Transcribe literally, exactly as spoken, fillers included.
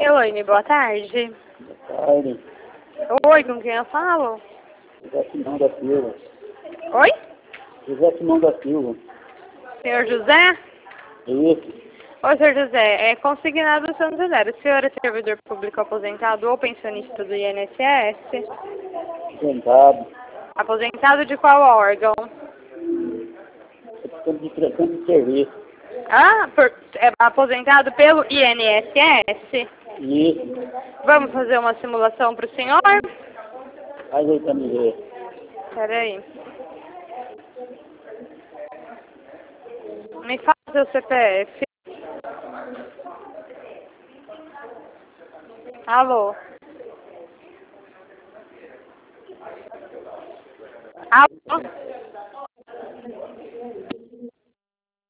Elaine, boa tarde. Boa tarde. Oi, com quem eu falo? José Simão da Silva. Oi? José Simão da Silva. Senhor José? Isso. Oi, senhor José. É consignado do Santo José. O senhor é servidor público aposentado ou pensionista do I N S S? Sentado. Aposentado de qual órgão? Precisando de prestação de serviço. Ah, por, é aposentado pelo I N S S? Isso. Vamos fazer uma simulação para o senhor? Faz aí pra me ver. Espera aí. Me fala seu C P F. Alô? Alô?